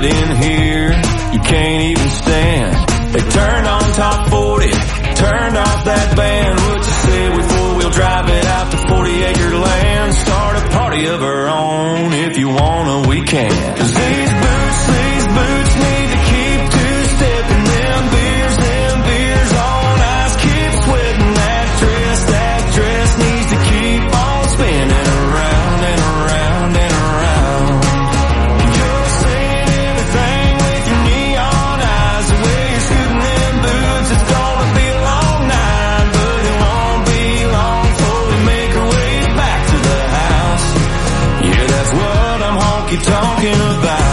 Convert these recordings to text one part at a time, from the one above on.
get in here, you can't even stand. They turned on top 40, turned off that band. What you say we four-wheel drive it out to 40-acre land? Start a party of our own, if you wanna, we can. 'Cause these boots need to keep two-stepping. Them beers on ice keep sweating. That dress needs to keep on spinning around and around and around. You're saying everything with your neon eyes. The way you're scooting them boots, it's gonna be a long night, but it won't be long before we make our way back to the house. Yeah, that's what I'm honky-tonking about.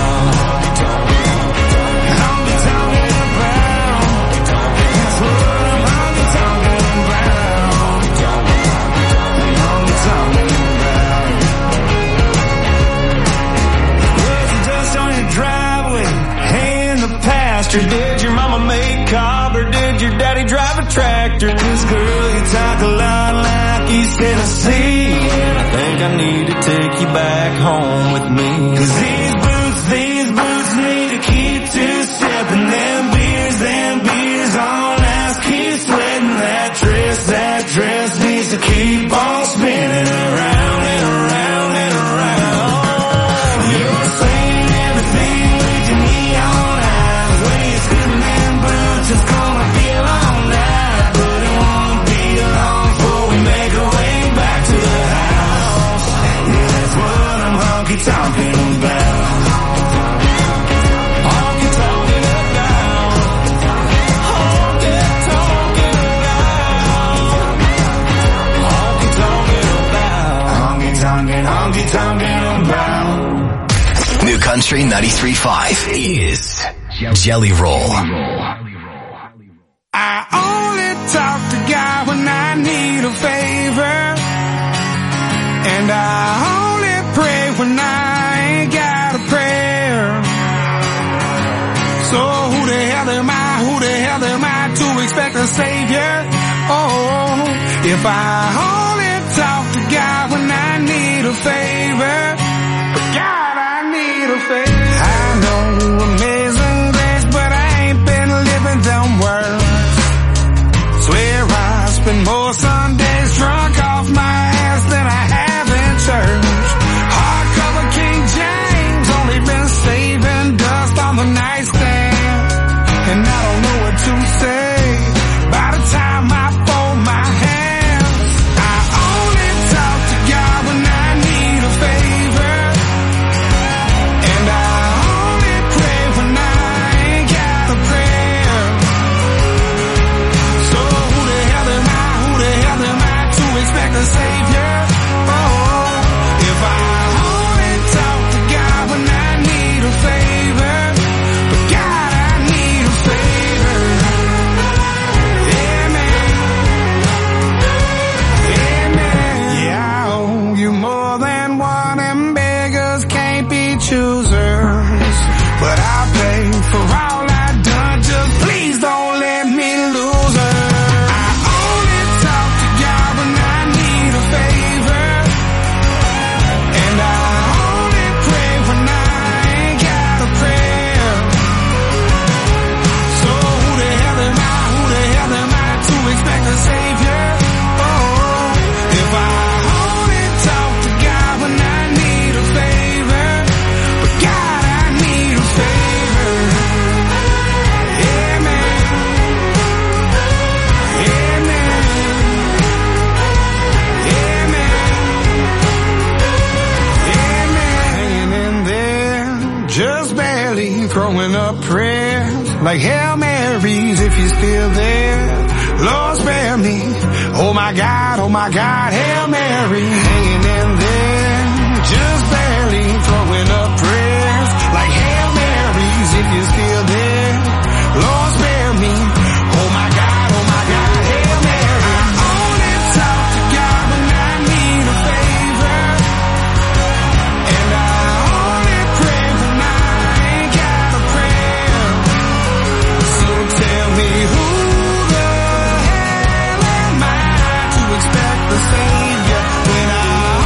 Did your mama make cob or did your daddy drive a tractor? This girl, you talk a lot like East Tennessee, and I think I need to take you back home with me. 'Cause these boots need to keep two-stepping. Them beers on ice keep sweating. That dress needs to keep on spinning around and around and around. You're saying everything with your neon eyes. When you're scooting them boots, it's gonna be a long night, but it won't be long before we make our way back to the house. Yeah, that's what I'm honky-tonking about. Honky-tonking about. Honky-tonking about. Honky-tonking about. Honky-tonking about. New Country 93.5 is Jelly Roll. I only talk to God when I need a favor, and I only pray when I ain't got a prayer. So who the hell am I to expect a savior? Oh, if I only talk to God when I need a favor, God, I need a favor. I know amazing grace, but I ain't been living them words. Swear I spend more Sundays drunk off my ass than I have in church. Hardcover King James, only been saving dust on the nightstand, and I don't know what to say by the time I fold my hands. I only talk to God when I need a favor, and I only pray when I ain't got a prayer. So who the hell am I to expect a savior? Oh, if I only talk to God when I need a favor, but God, I need a favor. Amen. Amen. Yeah, I owe you more than one, and beggars can't be choosers. But I'll pay for all I've done, just please don't let me lose her. I only talk to God when I need a favor, and I only pray when I ain't got a prayer. So who the hell am I to expect a savior? Oh, if I only talk to God when I need a favor, but God, I need a favor. Amen. Amen. Amen. Hanging in there, just barely throwing up prayers like Hail Marys if you're still there. Lord, spare me. Oh my God, Hail Mary. Hanging in there, just barely throwing up prayers like Hail Marys if you're still there. Lord, spare me. Oh my God, Hail Mary. I only talk to God when I need a favor, and I only pray when I ain't got a prayer. So tell me who the hell am I to expect the savior when I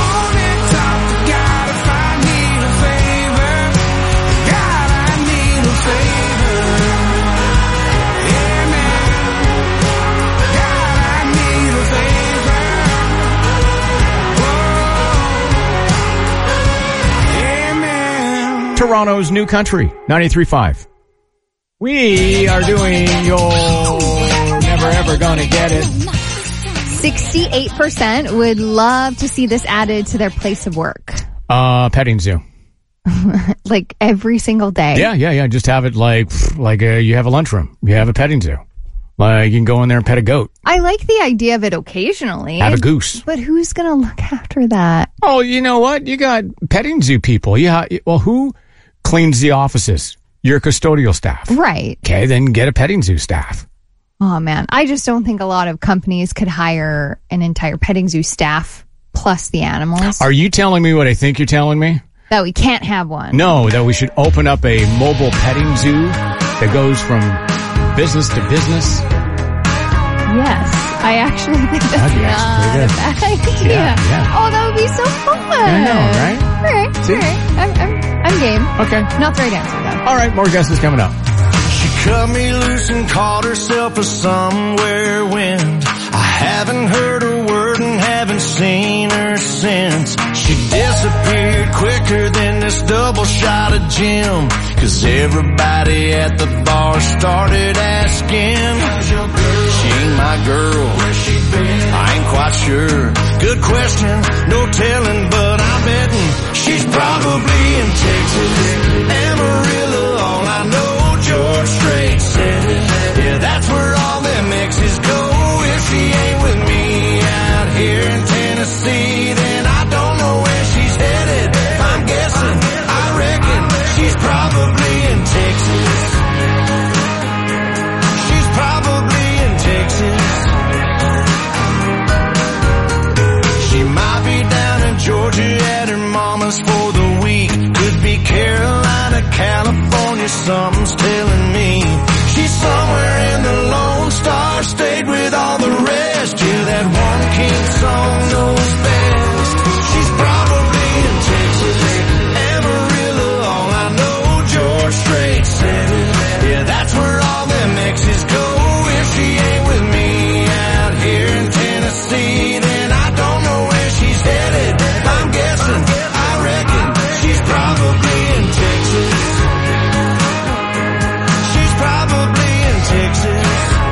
Toronto's New Country, 93.5. We are doing your Never Ever Gonna Get It. 68% would love to see this added to their place of work. Petting zoo. Like every single day. Yeah. Just have it like you have a lunchroom. You have a petting zoo. Like you can go in there and pet a goat. I like the idea of it occasionally. Have a goose. But who's going to look after that? Oh, you know what? You got petting zoo people. Yeah. Well, who cleans the offices? Your custodial staff. Right. Okay, then get a petting zoo staff. Oh, man. I just don't think a lot of companies could hire an entire petting zoo staff plus the animals. Are you telling me what I think you're telling me? That we can't have one. No, that we should open up a mobile petting zoo that goes from business to business. Yes, I actually think that's not a bad idea. Yeah. Oh, that would be so fun. I know, right? All right. I'm game. Okay. Not the right answer, though. All right, more guesses coming up. She cut me loose and called herself a somewhere wind. I haven't heard her word and haven't seen her since. She disappeared quicker than this double shot of gin. 'Cause everybody at the bar started asking, she ain't my girl, where's she been? I ain't quite sure. Good question, no telling, but I'm betting she's probably in Texas. Amarillo, all I know, George Strait said it. Yeah, that's where all them exes go. If she ain't with me out here in Tennessee, then I don't know where she's headed. I'm guessing, I reckon she's probably in Texas. She's probably in Texas. She might be down in Georgia at her mama's for the week. Could be Carolina, California, something's telling me. She's somewhere in the Lone Star State with all the rest. Yeah, that one king song knows best. She's probably in Texas. Amarillo, all I know, George Strait said it. Yeah, that's where all them exes go. If she ain't with me out here in Tennessee, then I don't know where she's headed. I'm guessing, I reckon she's probably in Texas. She's probably in Texas.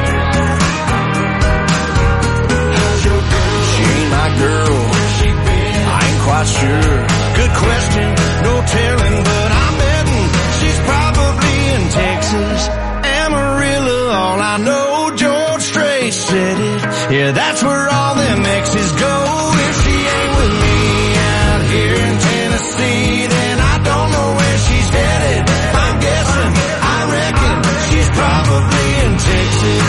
She ain't my girl. I ain't quite sure. Good question, no telling, but I'm betting she's probably in Texas. Amarillo, all I know, George Strait said it. Yeah, that's where all them exes go. If she ain't with me out here in Tennessee, then I don't know where she's headed. I'm guessing, I reckon she's probably in Texas.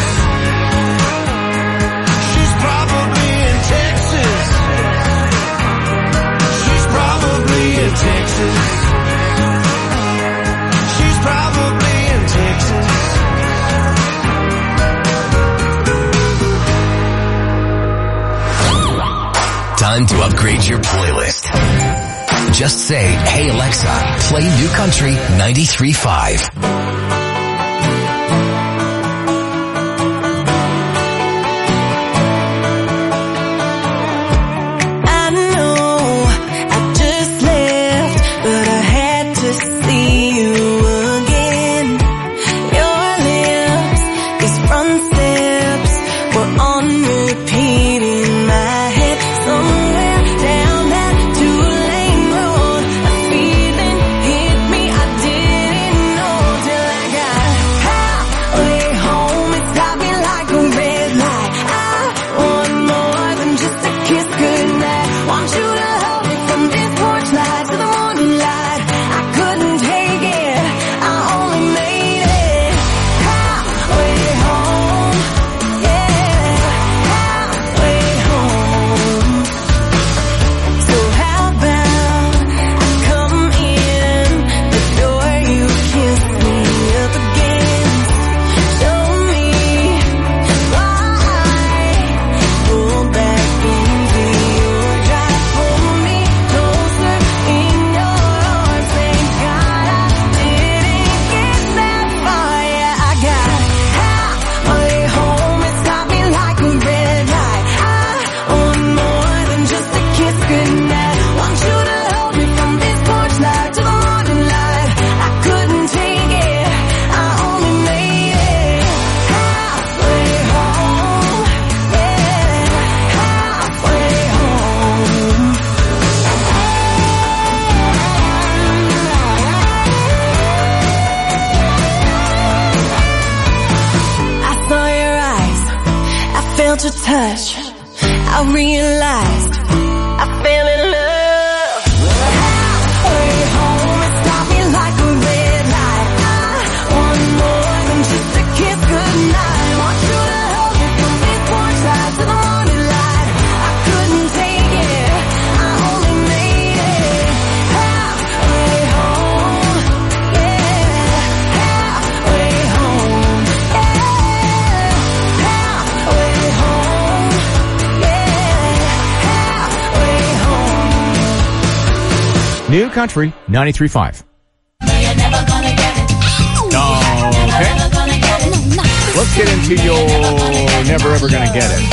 She's probably in Texas. She's probably in Texas. She's probably in Texas. Time to upgrade your playlist. Just say, hey Alexa, play New Country 93.5. Till touch, I realized I fell in love. Halfway home, it stopped me like a red light. I want more than just a kiss goodnight. Want you to hold me from me torchlight to the morning light. I couldn't take it, I only made it halfway home. Yeah, halfway home. Yeah, halfway home. New Country 93.5. Okay. Let's get into your Never Ever Gonna Get It.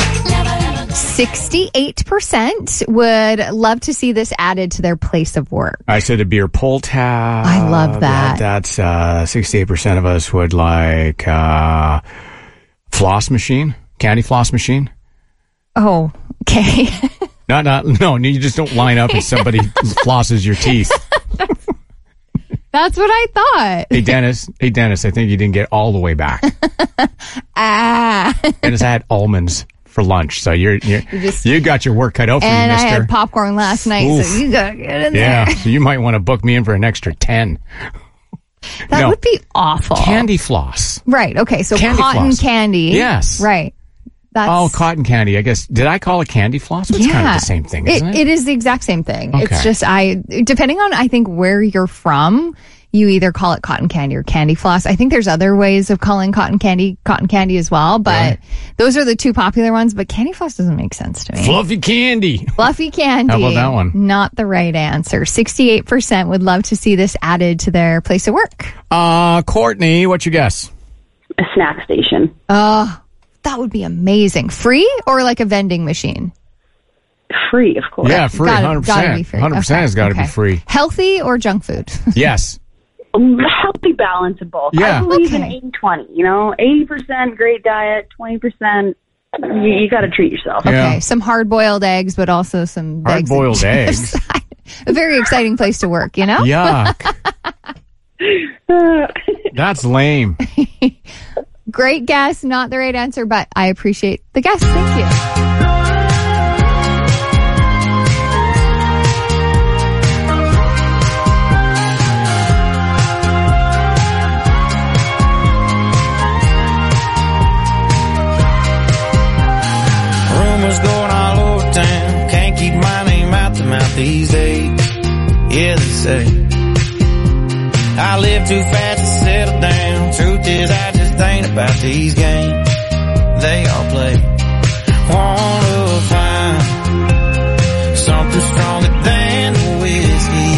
68% would love to see this added to their place of work. I said a beer pull tab. I love that. That's 68% of us would like floss machine, candy floss machine. Oh, okay. No, you just don't line up and somebody flosses your teeth. That's what I thought. Hey, Dennis, I think you didn't get all the way back. Dennis, I had almonds for lunch, so you got your work cut out for you, And mister. I had popcorn last night, Oof. so you gotta get in Yeah, there. so you might want to book me in for an extra 10. That would be awful. Candy floss. Right, okay, so Candy cotton floss. candy. Yes. Right. That's, Cotton candy. I guess, did I call it candy floss? It's kind of the same thing, isn't it? It is the exact same thing. Okay. It's just depending on, I think, where you're from, you either call it cotton candy or candy floss. I think there's other ways of calling cotton candy as well, but those are the two popular ones. But candy floss doesn't make sense to me. Fluffy candy. Fluffy candy. How about that one? Not the right answer. 68% would love to see this added to their place of work. Courtney, what's your guess? A snack station. That would be amazing. Free or like a vending machine? Free, of course. Yeah, free. 100%. Gotta be free. 100% has got to be free. Healthy or junk food? Yes. A healthy balance of both. Yeah. I believe in Okay. 80-20. 80% great diet, 20% you got to treat yourself. Yeah. Okay, some hard-boiled eggs, but also some Hard-boiled eggs. A very exciting place to work, you know? Yuck. That's lame. Great guess, not the right answer, but I appreciate the guess. Thank you. Rumors going all over town. Can't keep my name out the mouth these days. Yeah, they say I live too fast to settle down. Truth is, I just ain't about these games they all play. Wanna find something stronger than the whiskey.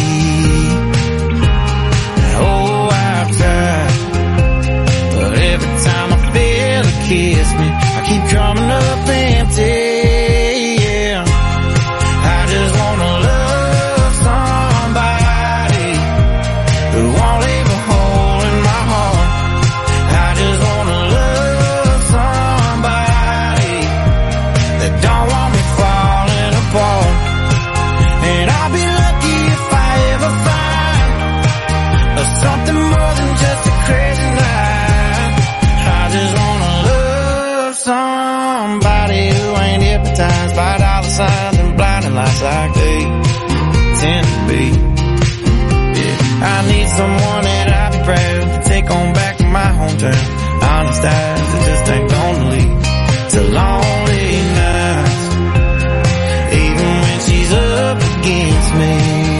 Oh, I've tried, but every time I feel a kiss me, I keep coming up empty. Yeah, I just wanna love somebody who won't leave a hole in my heart. I just wanna love somebody that don't want me falling apart. And I'll be lucky if I ever find something more than just a crazy night. I just wanna love somebody who ain't hypnotized by dollar signs and blinding lights like they tend to be. Yeah, I need someone that I'll be proud to take on back to my hometown. Honest eyes that just ain't gonna lead to lonely nights, even when she's up against me.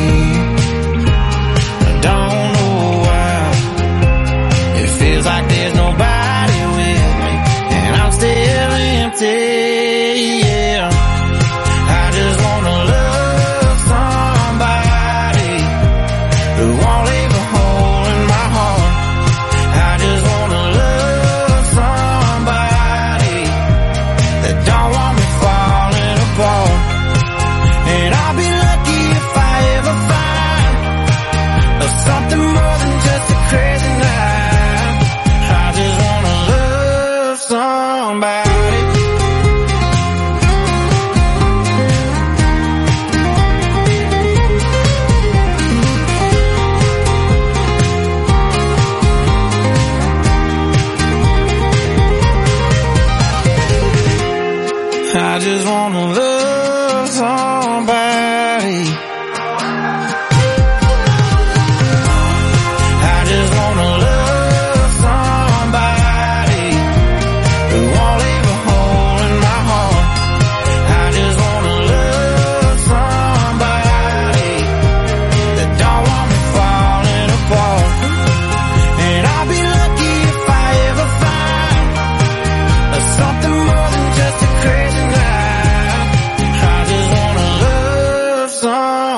I don't know why it feels like there's nobody with me, and I'm still empty. Yeah, I just wanna love somebody who won't leave a hole in my heart. I just wanna love somebody that don't want me falling apart. And I'll be lucky if I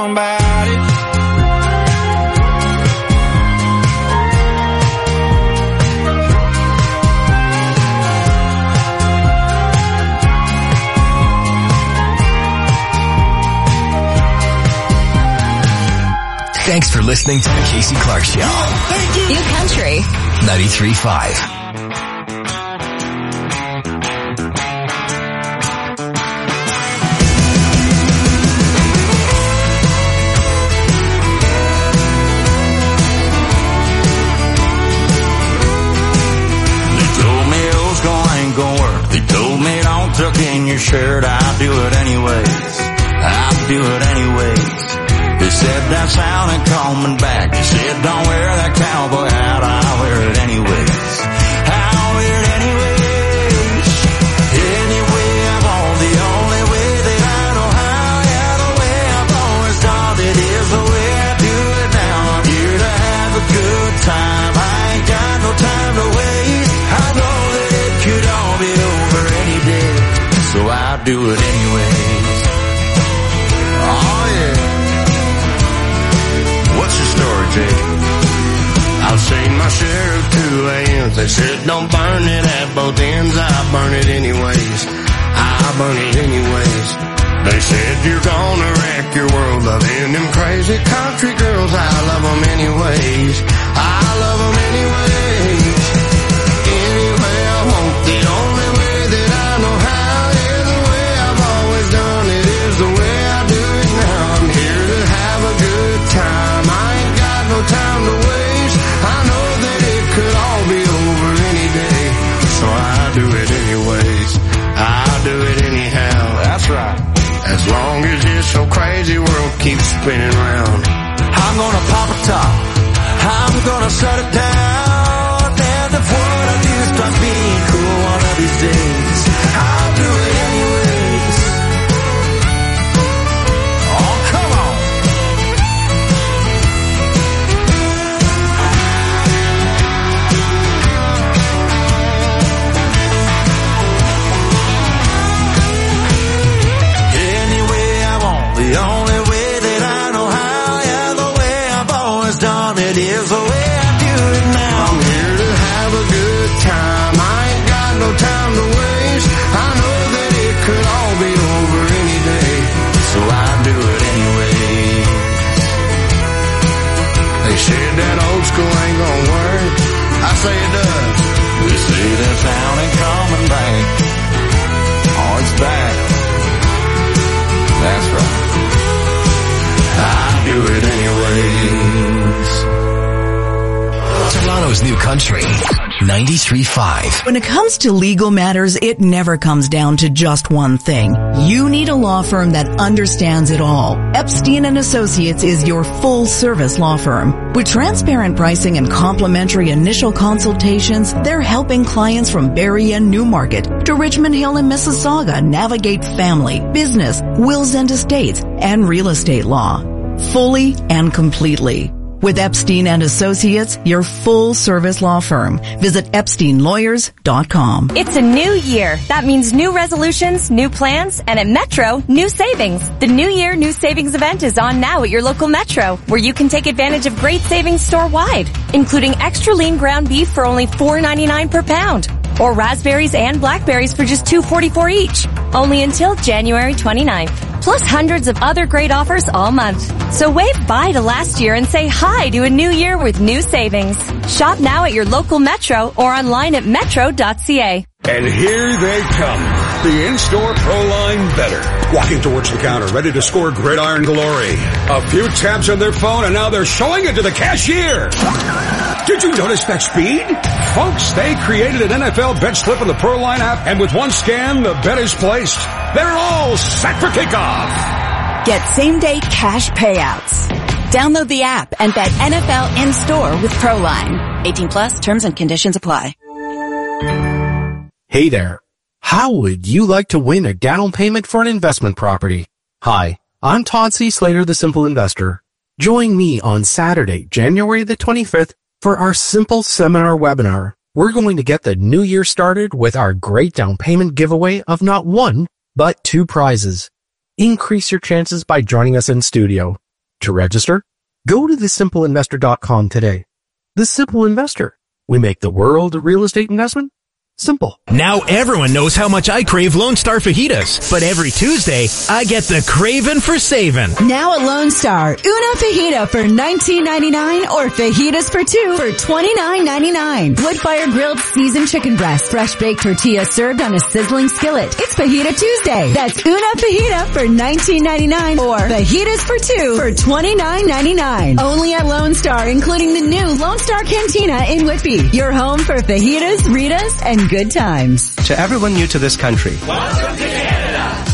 down about it. Thanks for listening to the Casey Clark Show. New Country 93.5. They told me don't tuck in your shirt, I'll do it anyways. I'll do it anyways. They said that sounded coming back. They said don't wear that cowboy hat, I'll wear it anyways. I'll wear it anyways. Anyway I want, the only way that I know how. Yeah, the way I've always done it is the way I do it now. I'm here to have a good time, I ain't got no time to waste. I know that it could all be over any day, so I'll do it anyways. Oh yeah. What's your story, Jake? I've seen my share of 2 a.m.s. They said don't burn it at both ends. I burn it anyways. I burn it anyways. They said you're gonna wreck your world loving them crazy country girls. I love them anyways. I love them anyways. Anyway I want, the only way that I know how. Yeah, the way I've always done it is the way I do it now. I'm here to have a good time, I ain't got no time to waste. I know that it could all be over any day, so I do it anyways. I'll do it anyhow. That's right. As long as this so crazy world keeps spinning round, I'm gonna pop a top, I'm gonna shut it down. And if what I do starts being cool one of these days, I'll do it anyways. Oh, come on. The only way that I know how, yeah, the way I've always done it is the way I do it now. I'm here to have a good time, I ain't got no time to waste. I know that it could all be over any day, so I do it anyways. They said that old school ain't gonna work, I say it does. They say that sound ain't coming back. Oh, it's back. That's right. I do it anyways. Toronto's New Country 93.5. When it comes to legal matters, it never comes down to just one thing. You need a law firm that understands it all. Epstein & Associates is your full-service law firm. With transparent pricing and complimentary initial consultations, they're helping clients from Barrie and Newmarket to Richmond Hill and Mississauga navigate family, business, wills and estates, and real estate law. Fully and completely. With Epstein & Associates, your full-service law firm. Visit EpsteinLawyers.com. It's a new year. That means new resolutions, new plans, and at Metro, new savings. The New Year New Savings event is on now at your local Metro, where you can take advantage of great savings store-wide, including extra lean ground beef for only $4.99 per pound, or raspberries and blackberries for just $2.44 each. Only until January 29th. Plus hundreds of other great offers all month. So wave bye to last year and say hi to a new year with new savings. Shop now at your local Metro or online at metro.ca. And here they come. The in-store ProLine Better. Walking towards the counter, ready to score gridiron glory. A few taps on their phone and now they're showing it to the cashier. Did you notice that speed? Folks, they created an NFL bet slip in the ProLine app, and with one scan, the bet is placed. They're all set for kickoff. Get same-day cash payouts. Download the app and bet NFL in-store with ProLine. 18 plus, terms and conditions apply. Hey there. How would you like to win a down payment for an investment property? Hi, I'm Todd C. Slater, the Simple Investor. Join me on Saturday, January the 25th for our Simple Seminar webinar. We're going to get the new year started with our great down payment giveaway of not one, but 2 prizes. Increase your chances by joining us in studio. To register, go to thesimpleinvestor.com today. The Simple Investor. We make the world of real estate investment simple. Now everyone knows how much I crave Lone Star fajitas, but every Tuesday, I get the craving for saving. Now at Lone Star, una fajita for $19.99 or fajitas for two for $29.99. Wood-fire grilled seasoned chicken breast, fresh baked tortilla served on a sizzling skillet. It's Fajita Tuesday. That's una fajita for $19.99 or fajitas for two for $29.99. Only at Lone Star, including the new Lone Star Cantina in Whitby. Your home for fajitas, Ritas, and good times. To everyone new to this country, welcome to Canada.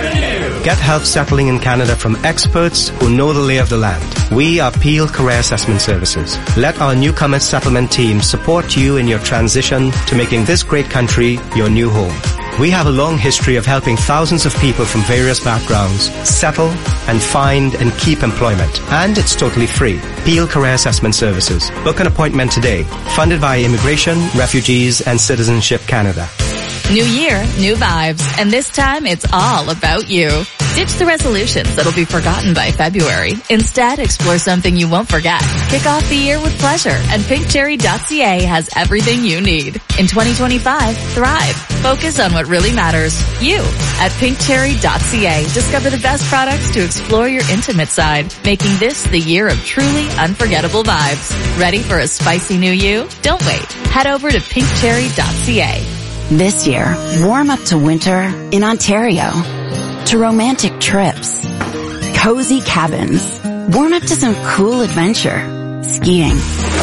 Get help settling in Canada from experts who know the lay of the land. We are Peel Career Assessment Services. Let our newcomer settlement team support you in your transition to making this great country your new home. We have a long history of helping thousands of people from various backgrounds settle and find and keep employment. And it's totally free. Peel Career Assessment Services. Book an appointment today. Funded by Immigration, Refugees and Citizenship Canada. New year, new vibes, and this time it's all about you. Ditch the resolutions that'll be forgotten by February. Instead, explore something you won't forget. Kick off the year with pleasure, and pinkcherry.ca has everything you need. In 2025, thrive. Focus on what really matters. You. At pinkcherry.ca, discover the best products to explore your intimate side, making this the year of truly unforgettable vibes. Ready for a spicy new you? Don't wait. Head over to pinkcherry.ca. This year, warm up to winter in Ontario. To romantic trips, cozy cabins, warm up to some cool adventure, skiing,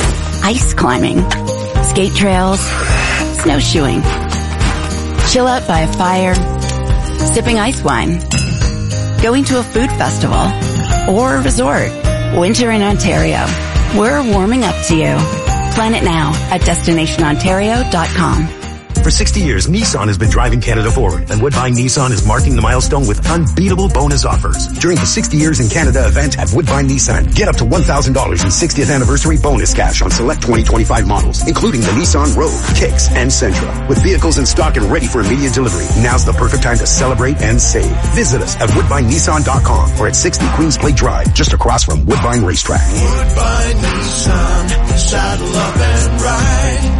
ice climbing, skate trails, snowshoeing, chill out by a fire, sipping ice wine, going to a food festival, or a resort. Winter in Ontario. We're warming up to you. Plan it now at destinationontario.com. For 60 years, Nissan has been driving Canada forward, and Woodbine Nissan is marking the milestone with unbeatable bonus offers. During the 60 Years in Canada event at Woodbine Nissan, get up to $1,000 in 60th anniversary bonus cash on select 2025 models, including the Nissan Rogue, Kicks, and Sentra. With vehicles in stock and ready for immediate delivery, now's the perfect time to celebrate and save. Visit us at WoodbineNissan.com or at 60 Queens Plate Drive, just across from Woodbine Racetrack. Woodbine Nissan, saddle up and ride.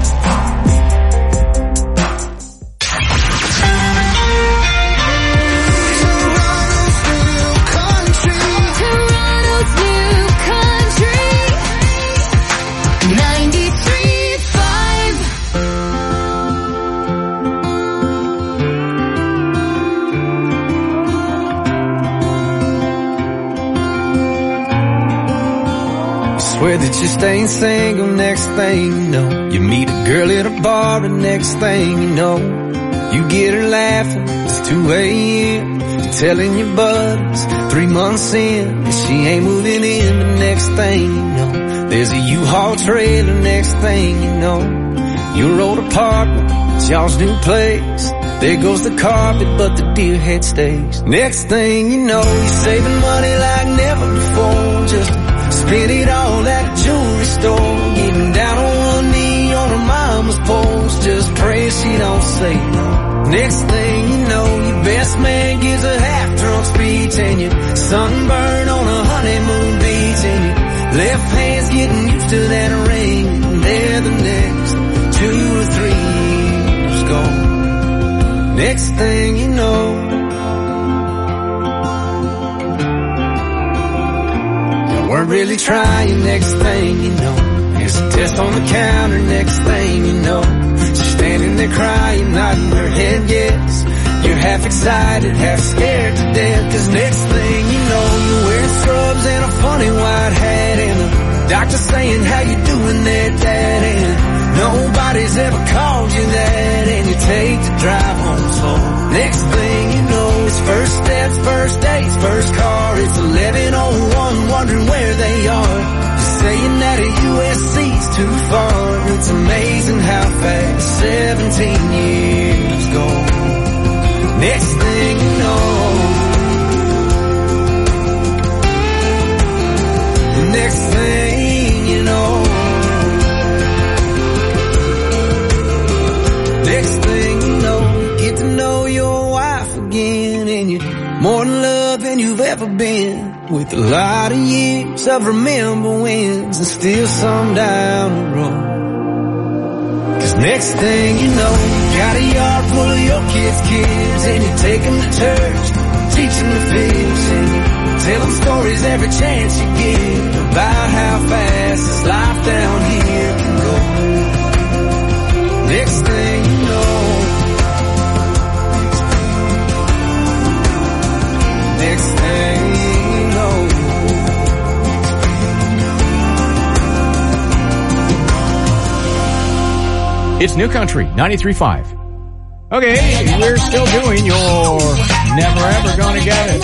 Swear that you're staying single, next thing you know, you meet a girl at a bar, and next thing you know, you get her laughing, it's 2 a.m., you're telling your buddies, 3 months in, that she ain't moving in, but next thing you know, there's a U-Haul trailer, next thing you know, your old apartment, it's y'all's new place, there goes the carpet, but the deer head stays, next thing you know, you're saving money like never before, just spend it all at a jewelry store, getting down on one knee on her mama's porch, just pray she don't say no. Next thing you know, your best man gives a half-drunk speech, and you're sunburned on a honeymoon beach, and your left hand's getting used to that ring, and there the next 2 or 3 years go. Next thing you know, weren't really trying, next thing you know, there's a test on the counter, next thing you know, she's standing there crying, nodding her head yes, you're half excited, half scared to death, cause next thing you know, you're wearing scrubs and a funny white hat, and the doctor saying how you doing there, Dad, and nobody's ever called you that, and you take the drive home slow. Next thing you know, it's first steps, first dates, first car, it's 11:01, wondering where they are, just saying that a USC's too far, it's amazing how fast 17 years go. Next thing you know, next thing you know, next thing you know, you get to know your wife again, and you're more in love than you've ever been. with a lot of years of remember wins and still some down the road. 'Cause next thing you know, you got a yard full of your kids, and you take them to church, teach them to fish, and you tell them stories every chance you get about how fast this life down here can go. Next thing you know, next thing you know. It's New Country 93.5. Okay, we're still doing your Never Ever Gonna Get It.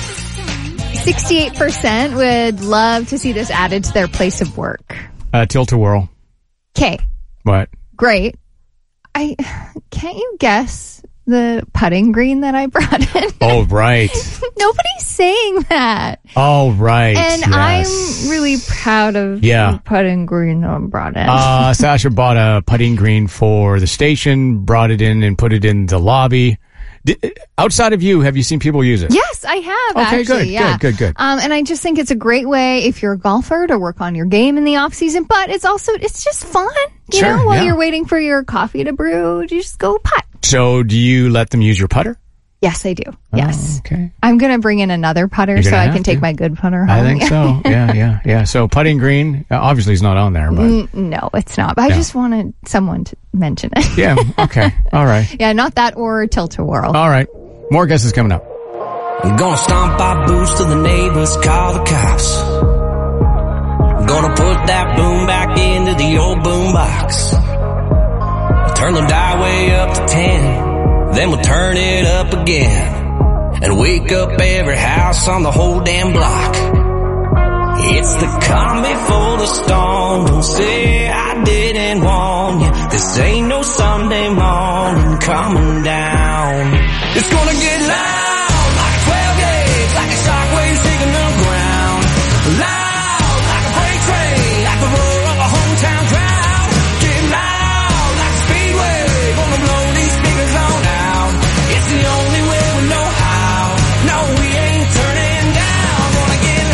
68% would love to see this added to their place of work. Tilt-a-whirl. Okay, What? great. Can't you guess the putting green that I brought in? Oh, right. Nobody's saying that. Oh, right. And yes. I'm really proud of the putting green that I brought in. Sasha bought a putting green for the station, brought it in and put it in the lobby. Outside of you, have you seen people use it? Yes, I have. Okay, actually, good. And I just think it's a great way if you're a golfer to work on your game in the off season, but it's just fun. You know, while you're waiting for your coffee to brew, you just go putt. So do you let them use your putter? Yes, I do. Yes. Okay. I'm going to bring in another putter so I can take my good putter home. I think so. Yeah. So putting green, obviously it's not on there, but. No, it's not. But I just wanted someone to mention it. Yeah. Okay. All right. Yeah, not that or tilt-a-whirl. All right. More guesses coming up. I'm gonna stomp our boots till the neighbors call the cops. I'm gonna put that boom back into the old boom box. Turn the dial way up to 10. Then we'll turn it up again and wake up every house on the whole damn block. It's the calm before the storm. Don't say I didn't warn you. This ain't no Sunday morning coming down. It's gonna get loud like a 12 gauge, like a shockwave shaking the ground. Loud like a freight train, like the roar of a hometown crowd. Get loud like a speedway, gonna blow these speakers on out. It's the only way we know how. No, we ain't turning down. Gonna get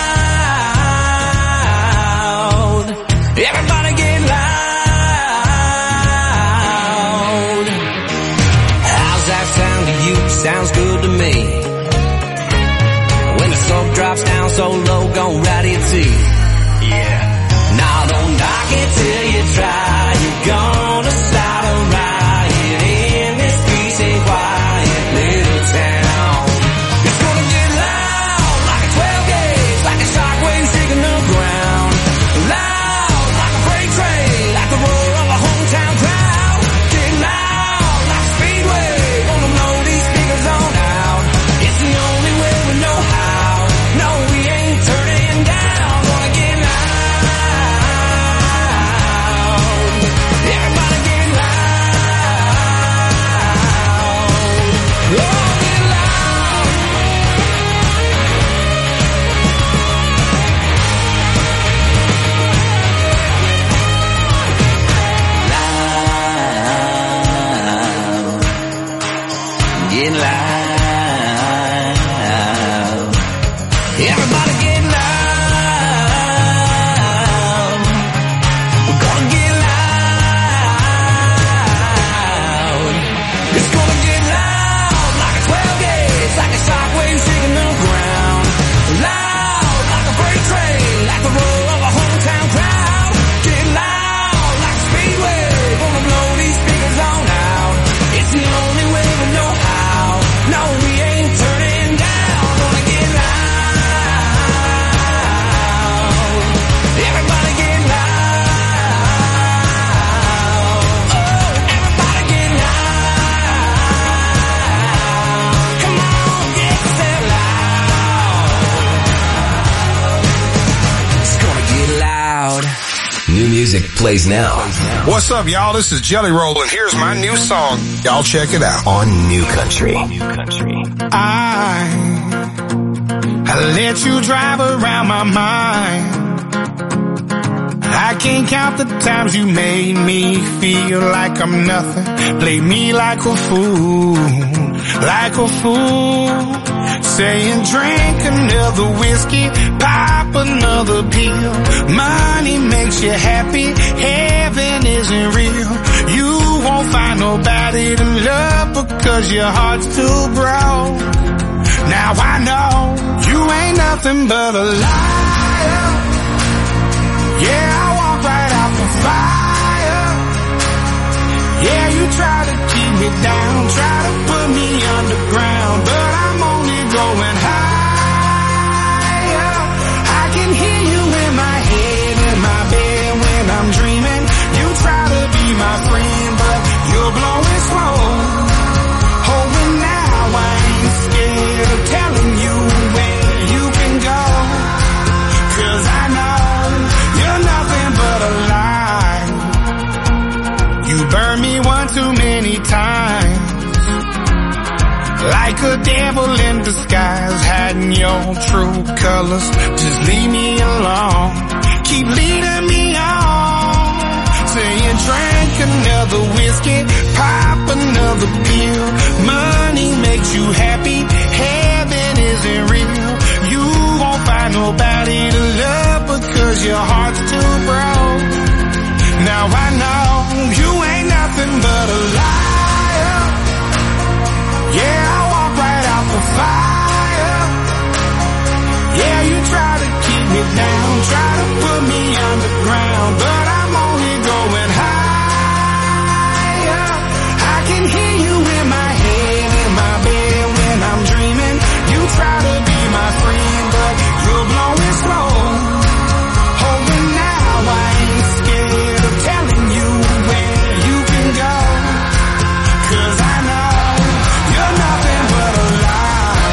loud. Everybody get loud. How's that sound to you? Sounds good to me. When the smoke drops down so low, gon' rattle your teeth. Yeah. Now don't knock it till you try. You're gonna start a riot in this peace and quiet little town. It's gonna get loud like a 12 gauge, like a shockwave shaking the ground. Loud like a freight train, like the roar of a hometown crowd. Get loud like a speedway, gonna blow these speakers on out. It's the only way we know how. No, we ain't turning down. Gonna get loud. Everybody get loud. Oh, get loud. Get loud. Everybody get loud. We're gonna get loud. It's gonna get loud like a 12 gauge, like a shockwave shaking the ground. Loud like a freight train, like the roar of a hometown crowd. Get loud like a speedway, gonna blow these speakers on out. It's the only way we know how. No, we ain't turning down. Gonna get loud. Everybody get loud. Oh, everybody get loud. Come on, get yourself loud. It's gonna get loud. New music plays now What's up, y'all? This is Jelly Roll, and here's my new song. Y'all check it out. on New Country. I let you drive around my mind. I can't count the times you made me feel like I'm nothing. Play me like a fool, like a fool. saying drink another whiskey, pop another pill. Money makes you happy, heaven isn't real. You won't find nobody to love because your heart's too broke. Now I know you ain't nothing but a liar. Yeah, I walk right out the fire. Yeah, you try to keep me down, try to put me underground, but I'm only going higher. I can hear you in my head, in my bed when I'm dreaming. You try to be my friend, but you're blowing smoke. Oh, and now I ain't scared of telling you where you can go, 'cause I know you're nothing but a lie. You burned me one too many times, like a devil in disguise, hiding your true colors. Just leave me alone, keep leading me on, saying drink another whiskey, pop another pill. Money makes you happy, heaven isn't real. You won't find nobody to love because your heart's too broke. Now I know you ain't nothing but a liar. Yeah, I walk right out the fire. Yeah, you try to keep me down, try to put me underground, but I'm only going higher. I can hear you in my head, in my bed when I'm dreaming. You try to be my friend, but you're blowing smoke. Oh, and now I ain't scared of telling you where you can go, 'cause I know you're nothing but a lie.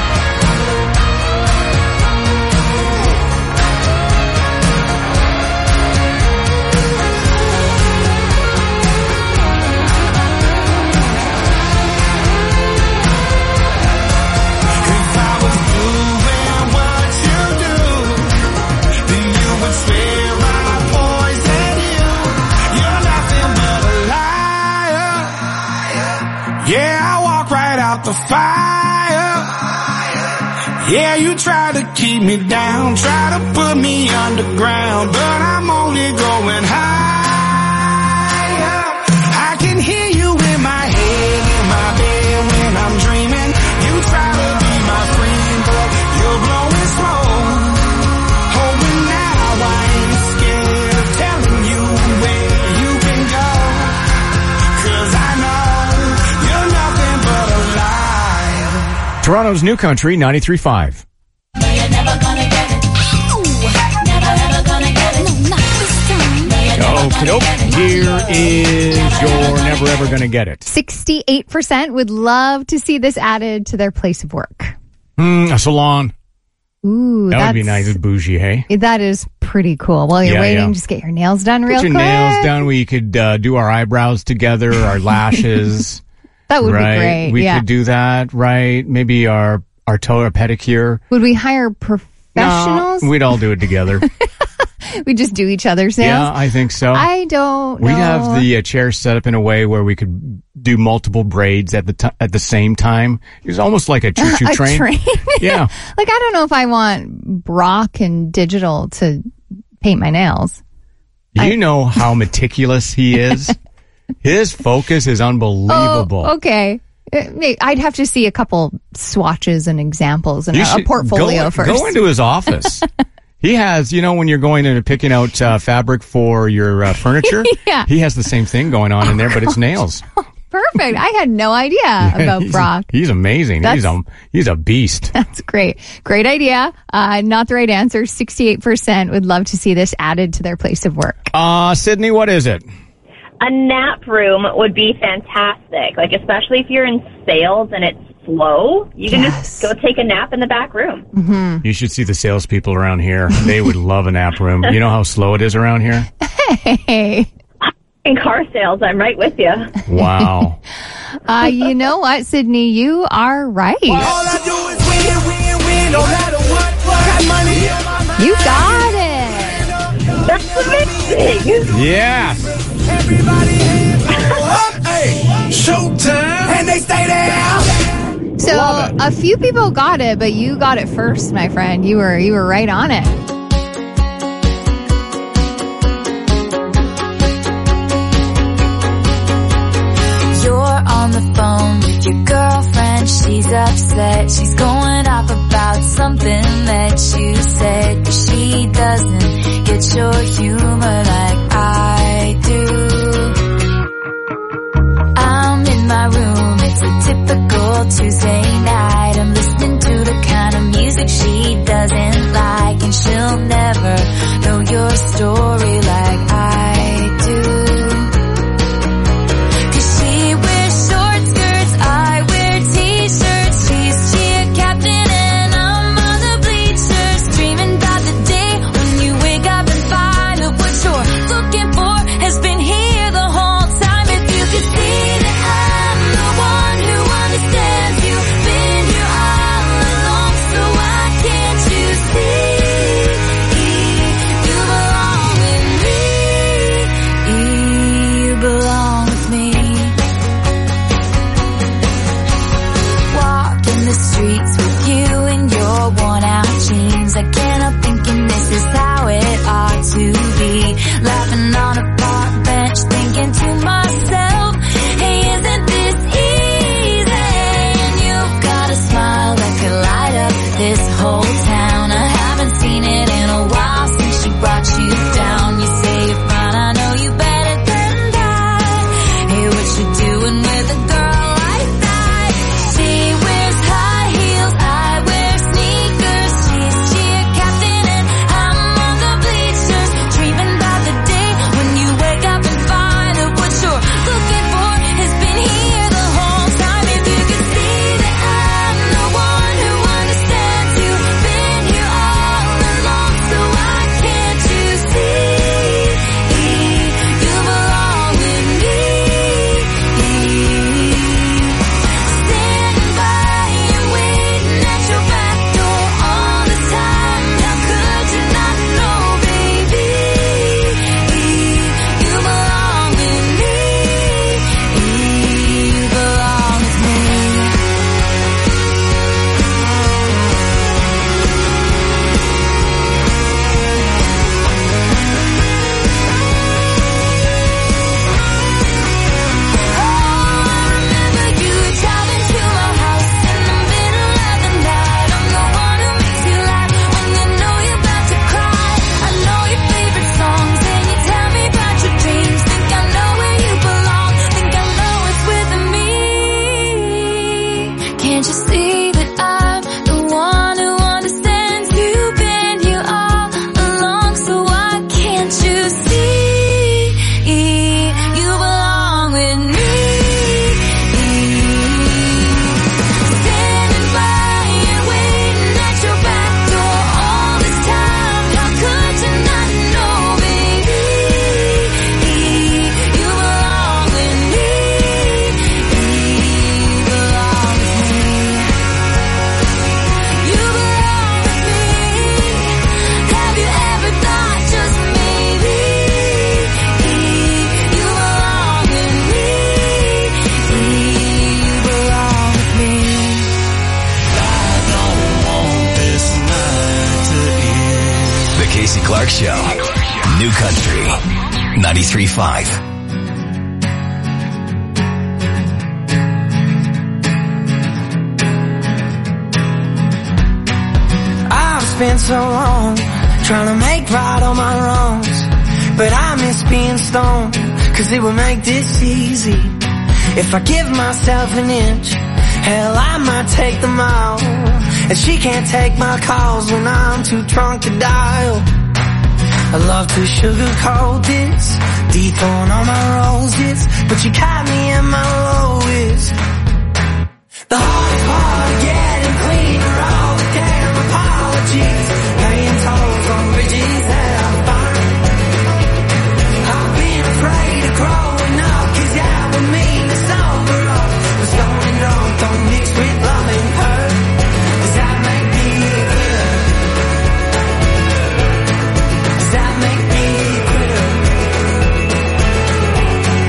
If I was doing what you do, then you would swear I poison you. You're nothing but a liar. Yeah, I walk right out the fire. Yeah, you try to keep me down, try to put me underground, but I'm only going higher. I can hear you in my head, in my bed when I'm dreaming. You try to be my friend, but you're blowing smoke. Oh, and now I ain't scared of telling you where you can go, 'cause I know you're nothing but a lie. Toronto's New Country 93.5. Okey-doke. Here is your Never Ever Gonna Get It. 68% would love to see this added to their place of work. A salon. Ooh, That would be that's- nice and bougie, hey? That is pretty cool. While you're Yeah, waiting, yeah. just get your nails done real Put your quick. nails done. We could do our eyebrows together, our lashes. That would be right? great, We yeah. could do that, right? Maybe our toe or pedicure. Would we hire professionals? No, we'd all do it together. We just do each other's nails? Yeah, I think so. I don't know. We'd have the chair set up in a way where we could do multiple braids at the same time. It's almost like a choo-choo A train. Yeah. Like, I don't know if I want Brock and Digital to paint my nails. You know how meticulous he is. His focus is unbelievable. Oh, okay. I'd have to see a couple swatches and examples and You a should portfolio first. Go into his office. He has, when you're going in and picking out fabric for your furniture, Yeah. he has the same thing going on in there, but it's nails. Perfect. I had no idea about Brock. He's amazing. He's a beast. That's great. Great idea. Not the right answer. 68% would love to see this added to their place of work. Sydney, what is it? A nap room would be fantastic, like especially if you're in sales and it's slow. You can just go take a nap in the back room. Mm-hmm. You should see the salespeople around here. They would love a nap room. You know how slow it is around here? Hey. In car sales, I'm right with you. Wow. You know what, Sydney? You are right. All I do is win, no matter what. Got money in my mind. You got it. That's amazing. Yeah. Everybody hands go up. Hey, showtime. And they stay there. So A few people got it, but you got it first, my friend. You were right on it. You're on the phone with your girlfriend. She's upset. She's going off about something that you said. She doesn't get your humor like I do. I'm in my room. It's a typical Tuesday night. I'm listening to the kind of music she doesn't like, and she'll never know your story like I do. 'Cause she wears short skirts, I wear t-shirts. She's cheer captain and I'm on the bleachers, dreaming about the day when you wake up and find that what you're looking for has been here the whole time. If you could see that I'm the one who understands you, been here all along, so why can't you see? You belong with me. You belong with me. Walking the streets with you in your worn out jeans. I can't help thinking this is how it ought to be. Laughing on a park bench, thinking to myself, hey, isn't this easy? And you've got a smile that could light up this whole town. I haven't seen it in a while since she brought you down. You say you're fine, I know you better than that. Hey, what you doing with a girl like that? She wears high heels, I wear sneakers. She's cheer captain and I'm on the bleachers, dreaming about the day when you wake up and find that what you're looking for has been here the whole time. If you could see that I'm the one who understands you, been here all along, so why can't you see? You belong with me. Standing by and waiting at your back door all the time. How could you not know, baby? You belong with me. You belong with me. Remember you driving to my house in the middle of the night. I'm the one who makes you laugh when you know you're about to cry. I know your favorite songs and you tell me about your dreams. Think I know where you belong, think I know it's with me. Can't you see that I'm the one who understands you, been here all along, so why can't you see? You belong with me. Standing by and waiting at your back door all this time. How could you not know, baby? You belong with me. You belong with me. You belong with me. Have you ever thought just maybe you belong with me? You belong with me. I don't want this night to end. The Casey Clark Show. New Country 93.5. I've spent so long trying to make right all my wrongs, but I miss being stoned, 'cause it would make this easy. If I give myself an inch, hell, I might take the mile. And she can't take my calls when I'm too drunk to dial. I love to sugarcoat this, dethrone all my roses, but you caught me at my lowest. The hardest part of getting clean are all the damn apologies, paying tolls on bridges that I'm fine. I've been afraid of growing up, 'cause yeah, with me to sober up. But stone and drunk don't mix with love and hurt. Does that make me a quitter? Does that make me a quitter?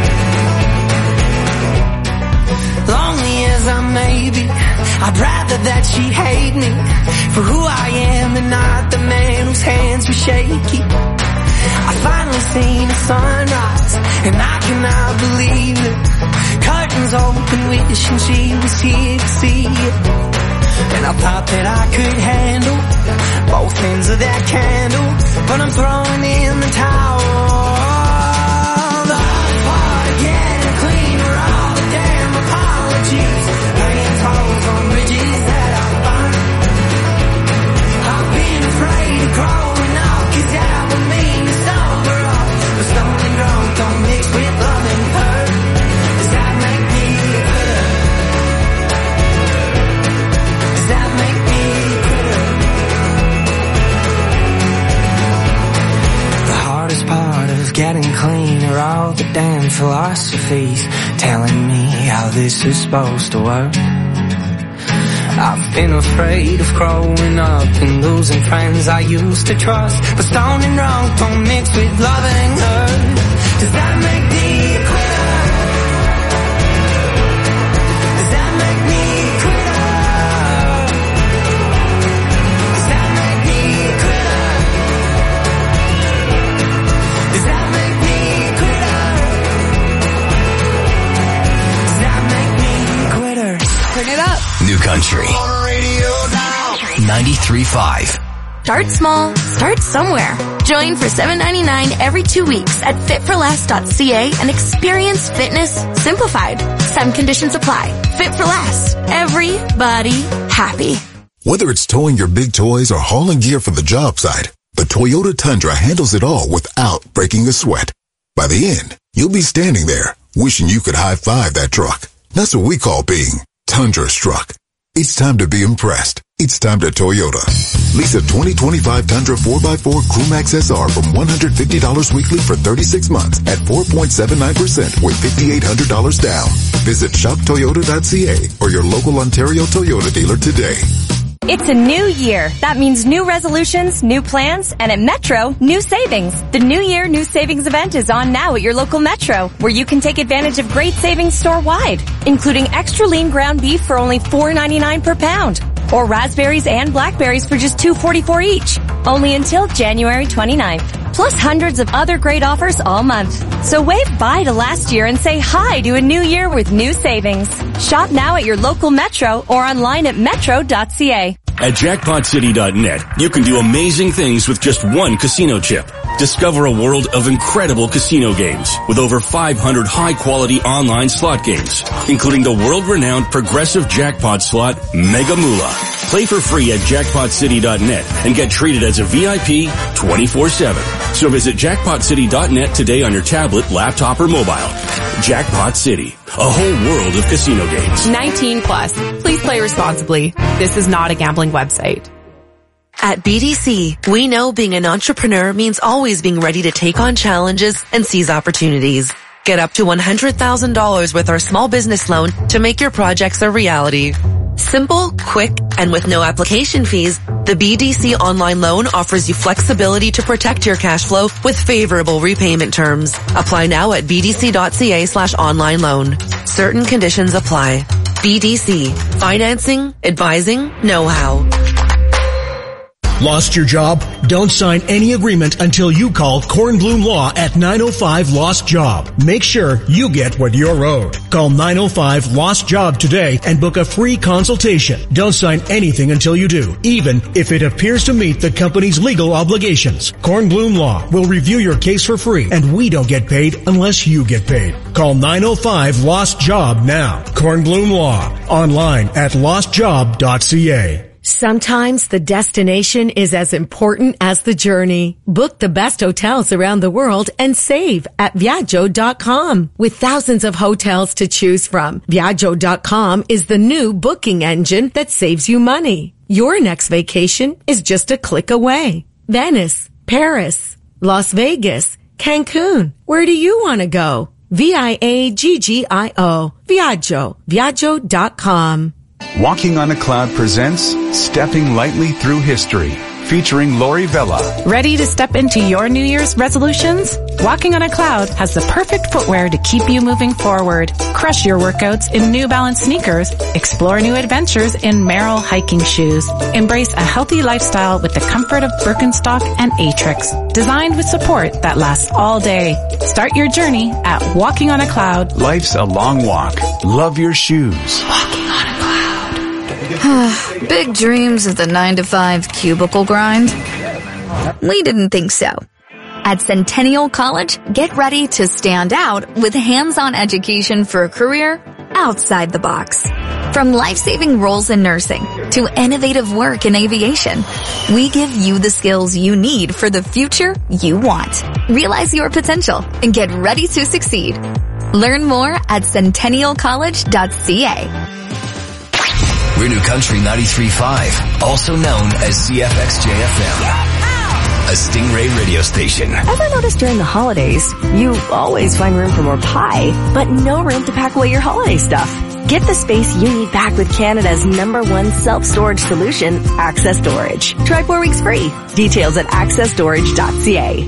Lonely as I may be, I'd rather she hate me for who I am and not the man whose hands were shaky. I finally seen the sunrise and I cannot believe it. Curtains open, wishing she was here to see it. And I thought that I could handle both ends of that candle, but I'm throwing in the towel. The hard part of getting clean are all the damn apologies, laying toes on bridges that I burned. I've been afraid of growing up, 'cause that would mean to sober up. But stone and drunk don't mix with love and hurt. Does that make me a quitter? Does that make me a quitter? The hardest part of getting clean are all the damn philosophies telling me how this is supposed to work. I've been afraid of growing up and losing friends I used to trust. But stone and drunk don't mix with loving her. Does that make me a quitter? Does that make me a quitter? Does that make me a quitter? Does that make me a quitter? Does that make me a quitter? Turn it up. New Country 93.5. Start small, start somewhere. Join for $7.99 every 2 weeks at fitforless.ca and experience fitness simplified. Some conditions apply. Fit for Less. Everybody happy. Whether it's towing your big toys or hauling gear for the job site, the Toyota Tundra handles it all without breaking a sweat. By the end, you'll be standing there wishing you could high-five that truck. That's what we call being Tundra-struck. It's time to be impressed. It's time to Toyota. Lease a 2025 Tundra 4x4 Crewmax SR from $150 weekly for 36 months at 4.79% with $5,800 down. Visit shoptoyota.ca or your local Ontario Toyota dealer today. It's a new year. That means new resolutions, new plans, and at Metro, new savings. The New Year, New Savings event is on now at your local Metro, where you can take advantage of great savings store-wide, including extra lean ground beef for only $4.99 per pound, or raspberries and blackberries for just $2.44 each, only until January 29th. Plus hundreds of other great offers all month. So wave bye to last year and say hi to a new year with new savings. Shop now at your local Metro or online at metro.ca. At jackpotcity.net, you can do amazing things with just one casino chip. Discover a world of incredible casino games with over 500 high-quality online slot games, including the world-renowned progressive jackpot slot Mega Moolah. Play for free at jackpotcity.net and get treated as a VIP 24/7. So visit jackpotcity.net today on your tablet, laptop, or mobile. Jackpot City, a whole world of casino games. 19 plus. Please play responsibly. This is not a gambling website. At BDC, we know being an entrepreneur means always being ready to take on challenges and seize opportunities. Get up to $100,000 with our small business loan to make your projects a reality. Simple, quick, and with no application fees, the BDC online loan offers you flexibility to protect your cash flow with favorable repayment terms. Apply now at bdc.ca/online loan. Certain conditions apply. BDC. Financing, advising, know-how. Lost your job? Don't sign any agreement until you call Kornblum Law at 905 Lost Job. Make sure you get what you're owed. Call 905 Lost Job today and book a free consultation. Don't sign anything until you do, even if it appears to meet the company's legal obligations. Kornblum Law will review your case for free, and we don't get paid unless you get paid. Call 905 Lost Job now. Kornblum Law. Online at lostjob.ca. Sometimes the destination is as important as the journey. Book the best hotels around the world and save at Viaggio.com. With thousands of hotels to choose from, Viaggio.com is the new booking engine that saves you money. Your next vacation is just a click away. Venice, Paris, Las Vegas, Cancun. Where do you want to go? Viaggio. Viaggio. Viaggio.com. Walking on a Cloud presents Stepping Lightly Through History, featuring Lori Vella. Ready to step into your New Year's resolutions? Walking on a Cloud has the perfect footwear to keep you moving forward. Crush your workouts in New Balance sneakers. Explore new adventures in Merrell hiking shoes. Embrace a healthy lifestyle with the comfort of Birkenstock and Atrix. Designed with support that lasts all day. Start your journey at Walking on a Cloud. Life's a long walk. Love your shoes. Walking on a cloud. Big dreams of the 9-to-5 cubicle grind? We didn't think so. At Centennial College, get ready to stand out with hands-on education for a career outside the box. From life-saving roles in nursing to innovative work in aviation, we give you the skills you need for the future you want. Realize your potential and get ready to succeed. Learn more at centennialcollege.ca. We're New Country 93.5, also known as CFXJFM. A Stingray radio station. Ever noticed during the holidays, you always find room for more pie, but no room to pack away your holiday stuff? Get the space you need back with Canada's #1 self-storage solution, Access Storage. Try 4 weeks free. Details at accessstorage.ca.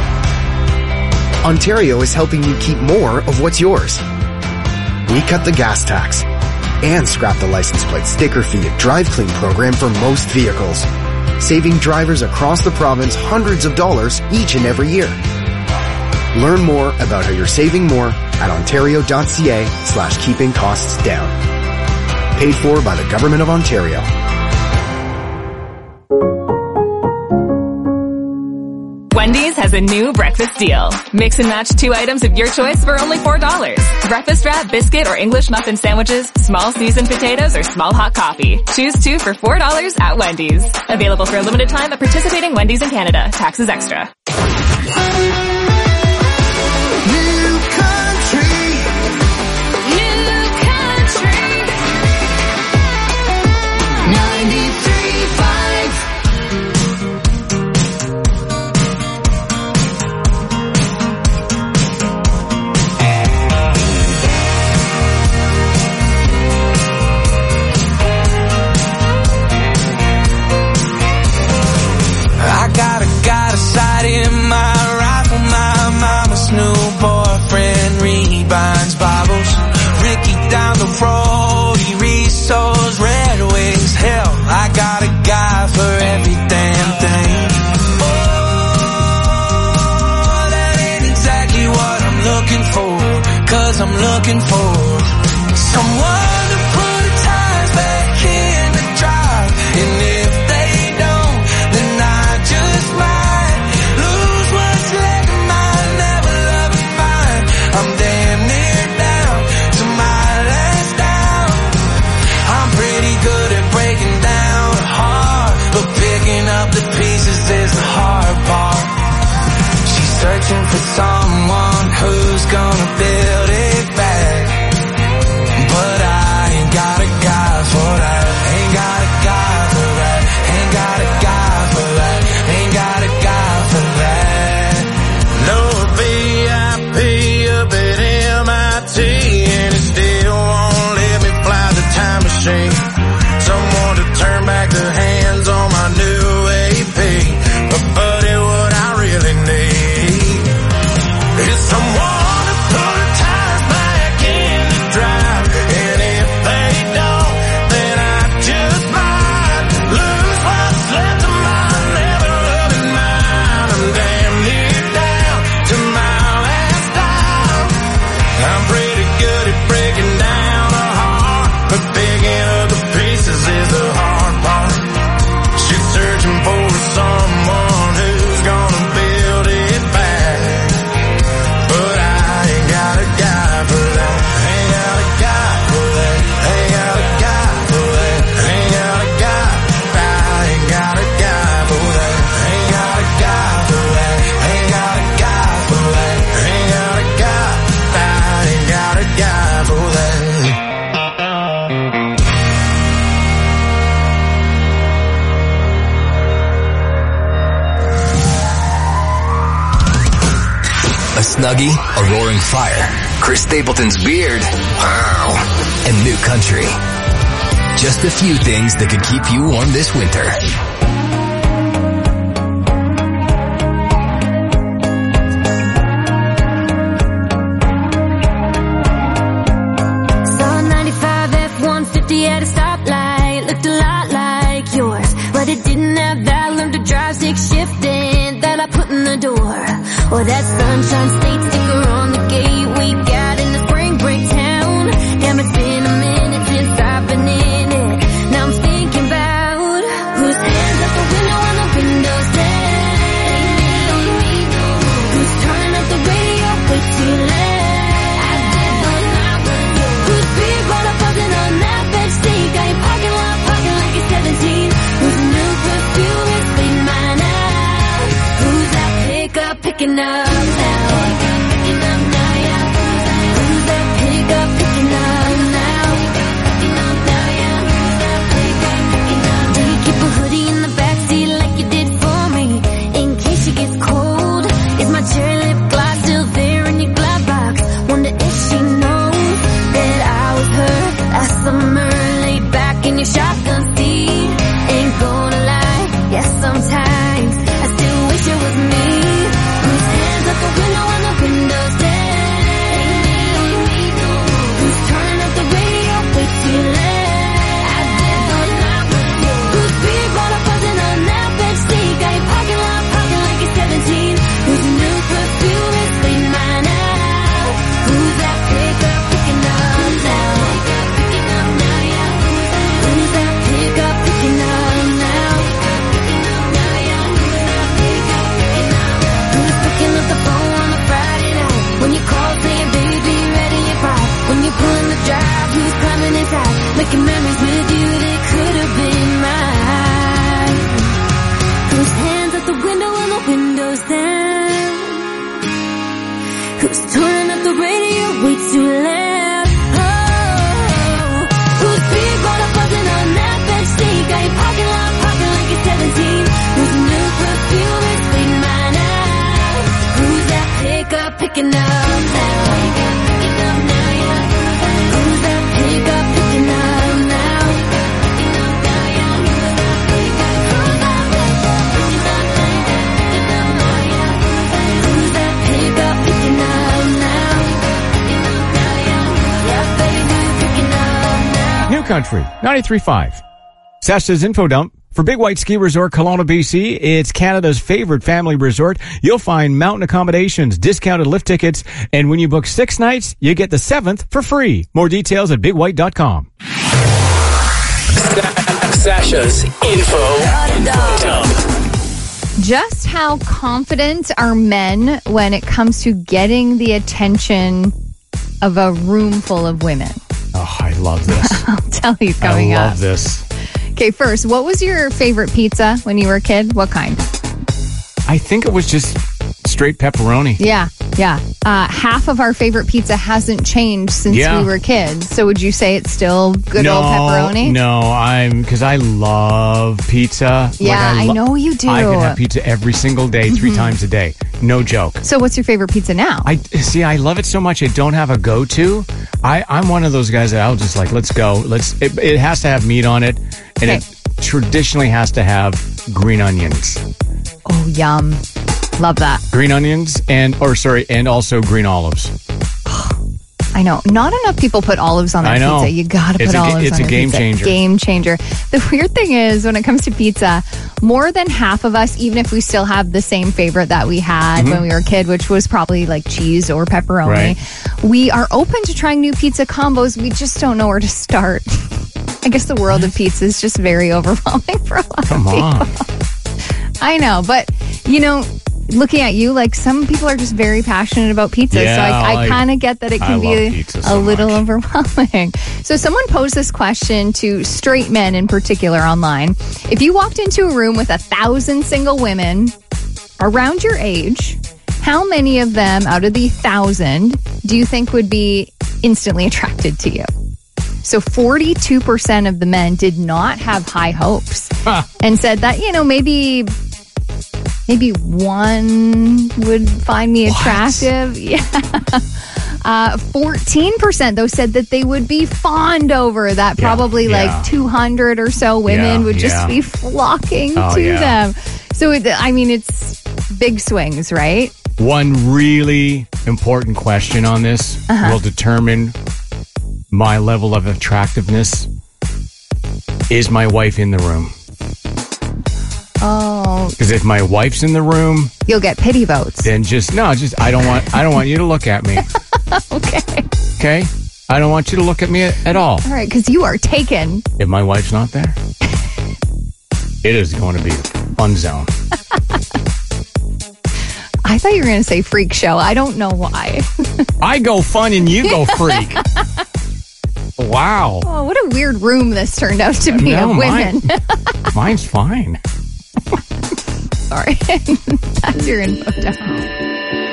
Ontario is helping you keep more of what's yours. We cut the gas tax and scrap the license plate sticker fee and drive clean program for most vehicles, saving drivers across the province hundreds of dollars each and every year. Learn more about how you're saving more at ontario.ca/keeping costs down. Paid for by the Government of Ontario. Wendy's has a new breakfast deal. Mix and match 2 items of your choice for only $4. Breakfast wrap, biscuit, or English muffin sandwiches, small seasoned potatoes, or small hot coffee. Choose 2 for $4 at Wendy's. Available for a limited time at participating Wendy's in Canada. Taxes extra. Binds Bibles, Ricky down the road, he resows Red Wings. Hell, I got a guy for every damn thing. Oh, that ain't exactly what I'm looking for, 'cause I'm looking for someone to put the tires back in the drive. And if they don't, then I just might lose what's left of my never loving mind. I'm damn near down to my last down. I'm pretty good at breaking down a heart, but picking up the pieces is the hard part. She's searching for someone who's gonna build it back, but I ain't got a guy for that. Ain't got a guy for that. Ain't got a guy for that. Ain't got a guy for that. No VIP up at MIT, and it still won't let me fly the time machine. Someone to turn back the hands on my new AP. But buddy, what I really need is someone to put the tires back in the drive. And if they don't, then I just might lose what's left of my never loving mind. I'm damn near down to my last dime. I'm pretty good at breaking down a heart, but picking up the pieces is the hard part. She's searching for someone who's gonna build it back, but I ain't got a guy for that. Ain't got a guy for that. Ain't got a guy for that. Ain't got a guy. I ain't got a guy for that. Ain't got a guy for that. Ain't got a guy for that. Ain't got a guy. I ain't got a guy for that. A Snuggie, a roaring fire, Chris Stapleton's beard, wow, and New Country. Just a few things that could keep you warm this winter. I put in the door, or that sunshine state sticker on the gate we got in the spring break town. Damn, it's been a minute since I've been in it. Now I'm thinking about whose hands out the window on the windows down. Who's turning up the radio way too loud? Whose beer bottle buzzing on that bench seat? Got your parking lot parking like it's 17. Whose new perfume is leading mine out? Who's that pickup picking up now? Picking up now, yeah. Who's that pickup picking up now? Picking up now, yeah. Who's that pickup picking up? Do you keep a hoodie in the backseat like you did for me, in case it gets cold? Is my cherry lip gloss still there in your glove box? Wonder if she knows that I was her last summer, laid back in your shotgun seat. Ain't gonna lie, yes, sometimes I still wish it was me. Whose hands out the window on the windows down? Who's turning up the radio way too loud? Whose beer bottle buzzing on that bench seat? Got your parking lot parking like it's 17. Whose new perfume is leading mine out? Who's that pickup picking up now? Picking up now, yeah. Who's that pickup picking up now? Picking up now, yeah. Who's picking up the phone on a Friday night when you call saying, baby, ready your ride? When you're pulling the drive, who's climbing inside, making memories with you that could have been mine? Whose hands out the window and the windows down? Who's turning up the radio way too loud? Oh, whose beer bottle buzzing on that bench seat? Got your parking lot parking like it's 17. Whose new perfume is leading mine out? Who's that pickup picking up now? Picking up now, yeah. Who's that pickup picking up now? Picking up now, yeah. Who's that pickup picking up now, yeah. Who's that pickup picking up now? Picking up now, yeah. Yeah, baby, picking up now. New Country, 93.5. Sesta's Info Dump. For Big White Ski Resort, Kelowna, BC, it's Canada's favorite family resort. You'll find mountain accommodations, discounted lift tickets, and when you book 6 nights, you get the 7th for free. More details at bigwhite.com. Sasha's Info Dump. Just how confident are men when it comes to getting the attention of a room full of women? Oh, I love this. I'll tell you coming up. I love this. Okay, first, what was your favorite pizza when you were a kid? What kind? I think it was just straight pepperoni. Yeah. Half of our favorite pizza hasn't changed since we were kids. So would you say it's still good old pepperoni? No, because I love pizza. Yeah, I know you do. I could have pizza every single day, 3 times a day. No joke. So what's your favorite pizza now? I love it so much I don't have a go-to. I'm one of those guys that I'll just let's go. It has to have meat on it, and it traditionally has to have green onions. Oh, yum. Love that. Green onions and also green olives. I know. Not enough people put olives on their pizza. You gotta put olives on their pizza. It's a game changer. Game changer. The weird thing is, when it comes to pizza, more than half of us, even if we still have the same favorite that we had when we were a kid, which was probably like cheese or pepperoni, we are open to trying new pizza combos. We just don't know where to start. I guess the world of pizza is just very overwhelming for a lot of people. I know, but looking at you, some people are just very passionate about pizza. Yeah, so I kind of get that it can be a little overwhelming. So someone posed this question to straight men in particular online. If you walked into a room with 1,000 single women around your age, how many of them out of the 1,000 do you think would be instantly attracted to you? So 42% of the men did not have high hopes and said that, maybe one would find me attractive. Yeah. 14% though said that they would be fawned over, that probably 200 or so women would just be flocking to them. So, it's big swings, right? One really important question on this will determine my level of attractiveness. Is my wife in the room? Oh. Because if my wife's in the room, You'll get pity votes. then I don't want you to look at me. Okay. Okay? I don't want you to look at me at all. All right, because you are taken. If my wife's not there, it is going to be a fun zone. I thought you were going to say freak show. I don't know why. I go fun and you go freak. Wow. Oh, what a weird room this turned out to be of women. Mine's fine. Sorry. That's your info down.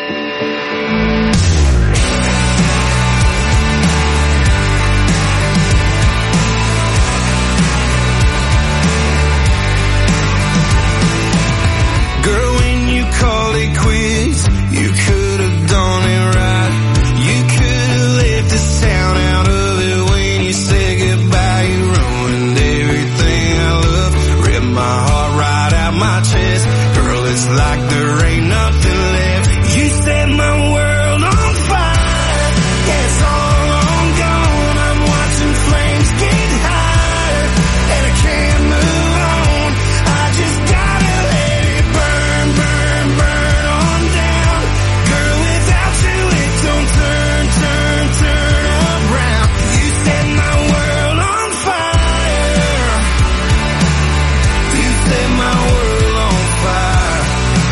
Girl, when you called it quits, you could have done it right. You could have left the sound out of it when you said goodbye. You ruined everything I love, ripped my heart right out my chest. Girl, it's like there ain't nothing left. You set my world on fire. Yeah, it's all long gone. I'm watching flames get higher, and I can't move on. I just gotta let it burn, burn, burn on down. Girl, without you it don't turn, turn, turn around. You set my world on fire. You set my world on fire.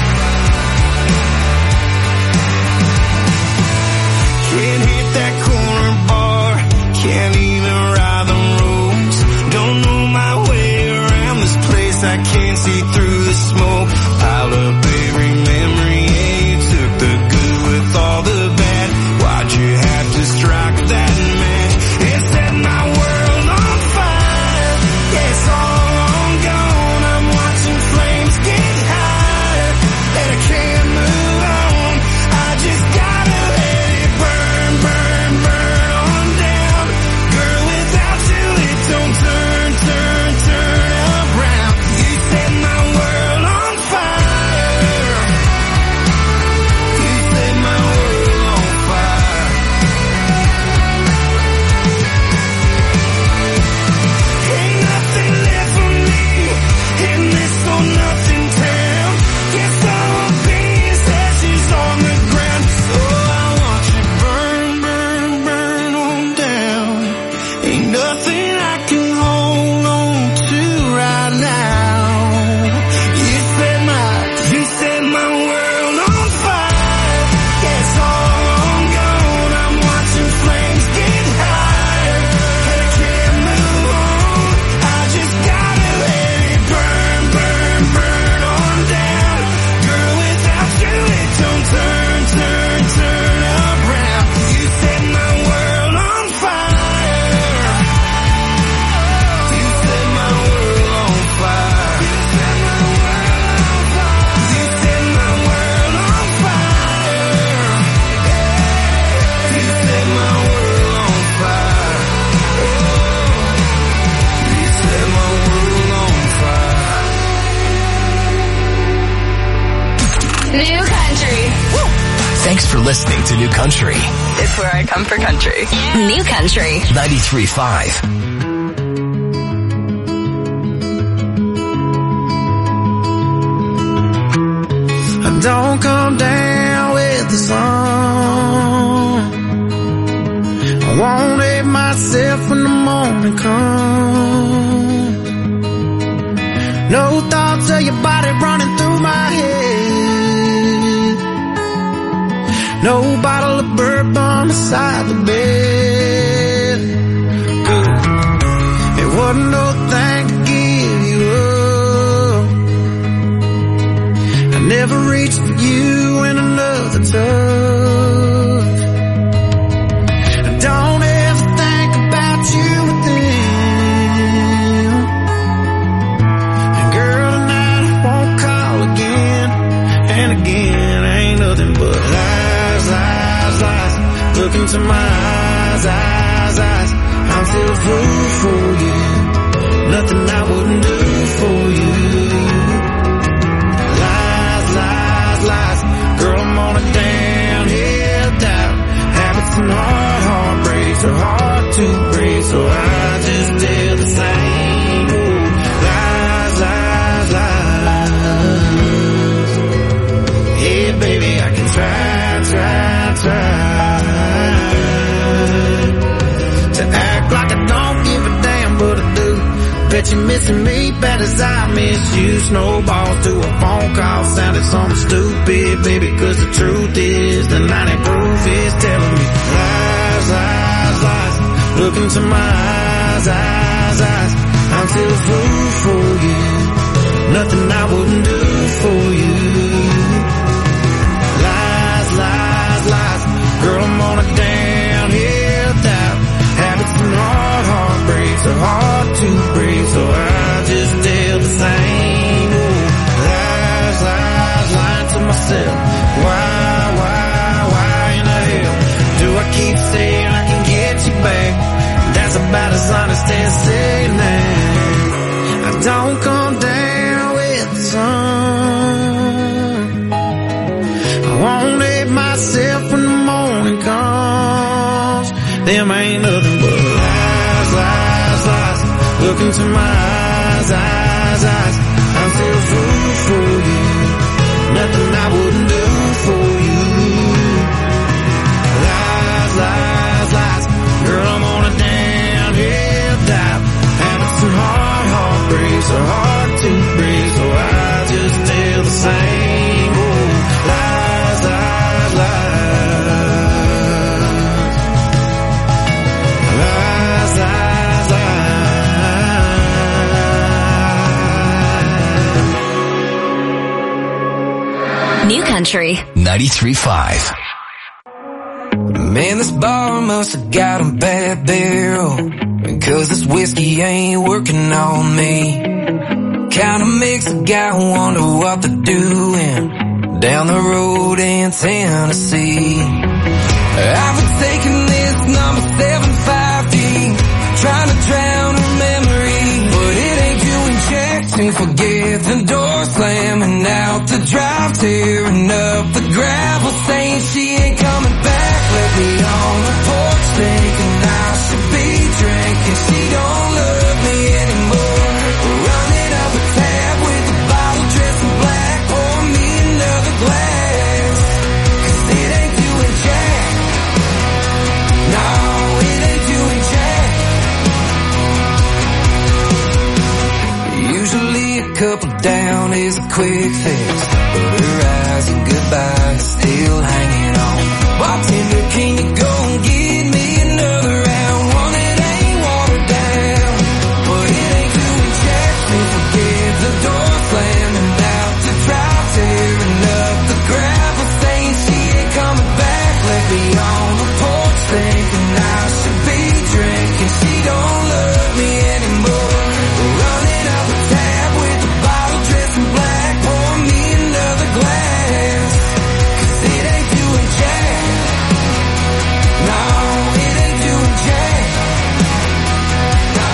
Can't hit that corner bar, can't even ride the roads. Don't know my way around this place, I can't see through the smoke. Piled up every memory, yeah, you took the good with all the bad. Why'd you have to strike that match? It set my world on fire. Yeah, it's all long gone. I'm watching flames get higher, and I can't move on. I just gotta let it burn, burn, burn on down. Girl, without you it don't turn, turn, turn around. You set my world on fire. You set my world on fire. Ain't nothing left for me in this or nothing town. Guess I will be as ashes on the ground. So I want you burn, burn, burn on down. Ain't nothing I can hold on to right now. You set my world on fire. Yeah, it's all long gone. I'm watching flames get higher, and I can't move on. I just gotta let it burn, burn, burn on down. Girl, without you it don't turn, turn, turn around. You set my world on fire. You set my world on fire. You set my world on fire. You set my world on fire. You set my world on fire. New country. Thanks for listening to New Country. It's where I come for country. New country. 93.5. I don't come down with the sun. I won't hate myself when the morning comes. No thoughts of your body running through my head. No bottle of bourbon beside the bed. Good. It wasn't no thing to give you up. I never reached for you in another touch. I don't ever think about you within. And girl, tonight I won't call again and again. Ain't nothing but lies, lies, lies. Look into my eyes, eyes, eyes. I'm still a fool for you. Nothing I wouldn't do for you. Lies, lies, lies. Girl, I'm on a downhill dive. Habits and heartbreaks are hard to break, so I just tell the same old lies, lies, lies. Bet you're missing me bad as I miss you. Snowballs to a phone call sounded something stupid, baby, cause the truth is the 90 proof is telling me lies, lies, lies. Look into my eyes, eyes, eyes. I'm still a fool for you. Nothing I wouldn't do for you. Lies, lies, lies. Girl, I'm on a downhill dive. Habits and heartbreaks are hard to break, so I just tell the same old lies, lies, lying to myself. Why in the hell do I keep saying I can get you back? That's about as honest as saying that I don't come down with the sun. I won't hate myself when the morning comes. Them ain't nothing but lies, lies, lies. Look into my eyes, eyes, eyes. I'm still a fool for you. Nothing I wouldn't do for you. Lies, lies, lies. Girl, I'm on a downhill dive. Habits and heartbreaks are hard to break, so I just tell the same old lies, lies, lies. Lies, lies, lies. New Country 93.5. Man, this bar must have got a bad barrel, because this whiskey ain't working on me. Kinda makes a guy wonder what they're doing down the road in Tennessee. I've been taking this number 750, trying to drown her memory, but it ain't doing jack to forget the door slamming out the drive, tearing up the gravel, saying she ain't coming back. Let me on the porch thinking I should be drinking. She don't love me anymore. Running up a tab with a bottle dressed in black. Pour me another glass, cause it ain't doing jack. No, it ain't doing jack. Usually a couple down is a quick fix, but her eyes and goodbye is still hanging on. Bartender, can you go and get me another round? One that ain't watered down, but it ain't doing jack to forget the door slamming out the drive, tearing up the gravel, saying she ain't coming back. Let me on the porch thinking I should be drinking. She don't love me anymore. Running up a tab with a bottle dressed in black. Pour me another glass, cause it ain't doing jack. No, it ain't doing jack. No.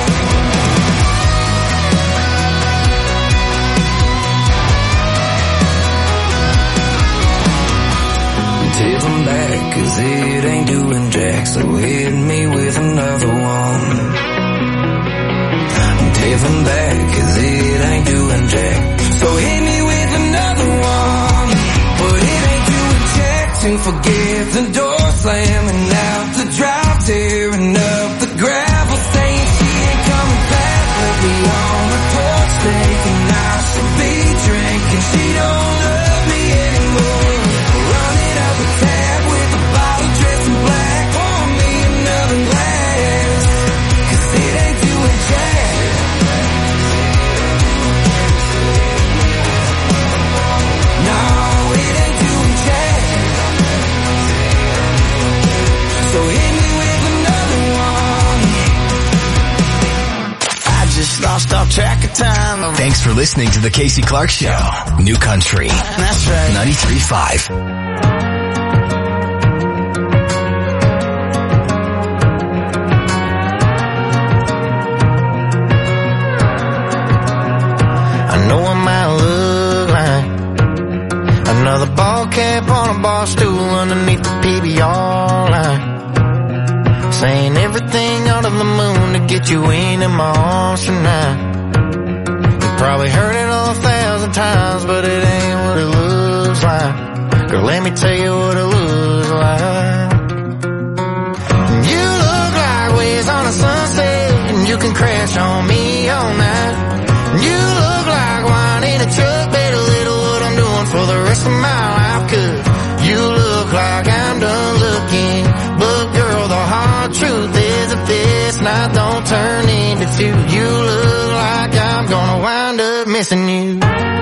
Tip 'em back, cause it ain't doing jack, so hit me with another one. Tip 'em back, cause it ain't doing jack, so hit me with another one. But it ain't doing jack to forget the door slamming out the drive, tearing up the gravel, saying she ain't coming back. Let me on the porch thinking I should be drinking. She don't love me anymore. Running up a tab with a bottle dressed in black. Pour me another glass, cause it ain't doing jack. No, it ain't doing jack. So hit me with another one. I just lost all track of time. Thanks for listening to the Casey Clark Show. New Country. That's right. 93.5. I know I might look like another ball cap on a bar stool underneath the PBR line, saying everything under the moon to get you into my arms tonight. You probably heard it 1,000 times, but it ain't what it looks like. Girl, let me tell you what it looks like. You look like waves on a sunset, and you can crash on me on missing you.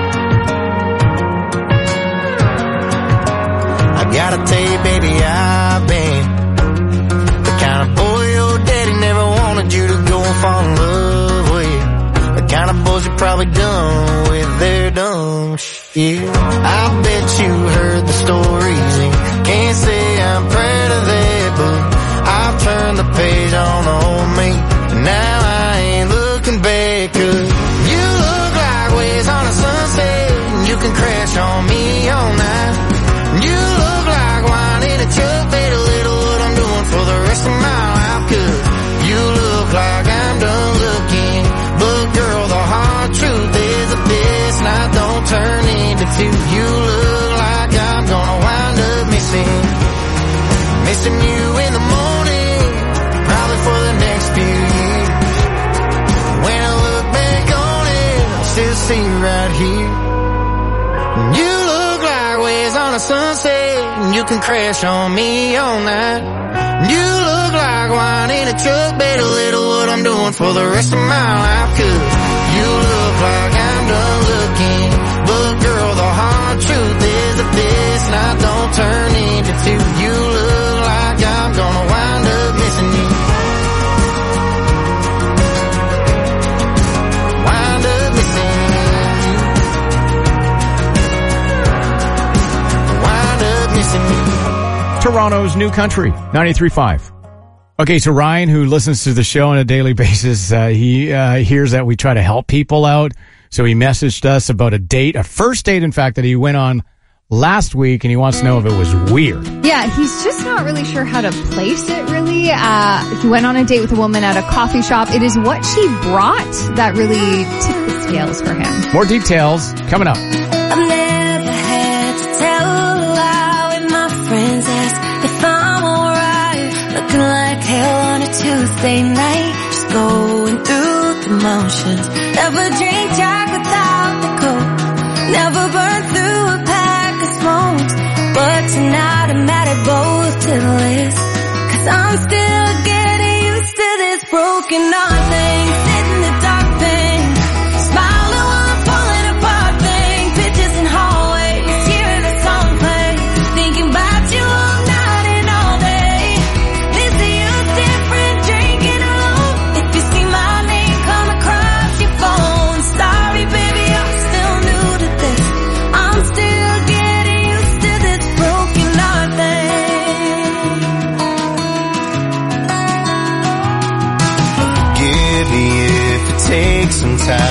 I gotta tell you, baby, I've been the kind of boy your daddy never wanted you to go and fall in love with. The kind of boys you probably done with their dumb shit. I bet you heard the stories and can't say I'm proud of that, but I've turned the page on old me. Now I ain't looking back, 'cause you look like waves on a sunset, and you can crash on me all night. You look like wine in a truck, baby, little what I'm doing for the rest of my life, 'cause you look like I'm done looking. But girl, the hard truth is that this night don't turn into two. You look like I'm gonna wind up missing you in the morning, probably for the next few years. When I look back on it, I still see you right here. You look like waves on a sunset, and you can crash on me all night. You look like wine in a truck, baby, little what I'm doing for the rest of my life, 'cause you look like I'm done looking. But girl, the hard truth is that this night don't turn into two. You look like I'm gonna wind up missing you. Wind up missing you. Wind up missing you. Toronto's New Country, 93.5. Okay, so Ryan, who listens to the show on a daily basis, he hears that we try to help people out. So he messaged us about a date, a first date, in fact, that he went on last week, and he wants to know if it was weird. Yeah, he's just not really sure how to place it, really. He went on a date with a woman at a coffee shop. It is what she brought that really tipped the scales for him. More details coming up. I've never had to tell a lie when my friends ask if I'm alright. Looking like hell on a Tuesday night, just going through the motions. Never drink Jack without the Coke, never burn through a pack of smokes. But tonight I'm added both to the list, 'cause I'm still getting used to this broken heart thing.